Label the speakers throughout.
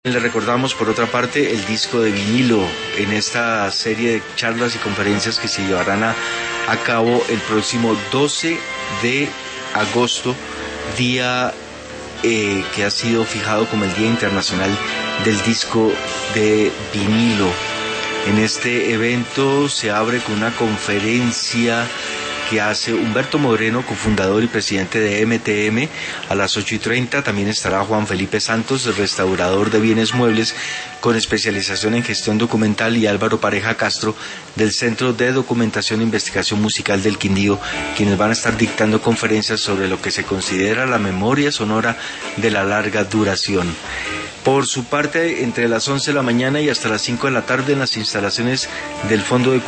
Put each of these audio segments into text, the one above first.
Speaker 1: Le recordamos, por otra parte, el disco de vinilo en esta serie de charlas y conferencias que se llevarán a cabo el próximo 12 de agosto, día que ha sido fijado como el Día Internacional del Disco de Vinilo. En este evento se abre con una conferencia que hace Humberto Moreno, cofundador y presidente de MTM, a las 8:30. También estará Juan Felipe Santos, restaurador de bienes muebles con especialización en gestión documental, y Álvaro Pareja Castro, del Centro de Documentación e Investigación Musical del Quindío, quienes van a estar dictando conferencias sobre lo que se considera la memoria sonora de la larga duración. Por su parte, entre las 11 de la mañana y hasta las 5 de la tarde, en las instalaciones del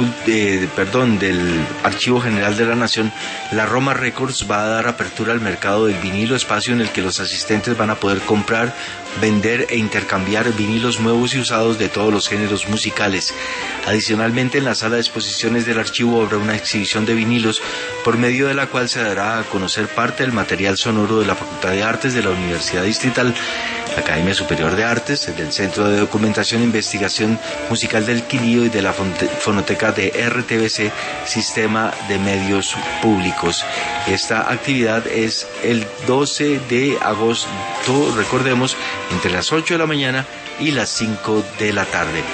Speaker 1: del Archivo General de la Nación, la Roma Records va a dar apertura al mercado del vinilo, espacio en el que los asistentes van a poder comprar, vender e intercambiar vinilos nuevos y usados de todos los géneros musicales. Adicionalmente, en la sala de exposiciones del archivo habrá una exhibición de vinilos, por medio de la cual se dará a conocer parte del material sonoro de la Facultad de Artes de la Universidad Distrital, la Academia Superior de Artes, del Centro de Documentación e Investigación Musical del Quindío y de la Fonoteca de RTBC, Sistema de Medios Públicos. Esta actividad es el 12 de agosto, recordemos, entre las 8 de la mañana y las 5 de la tarde.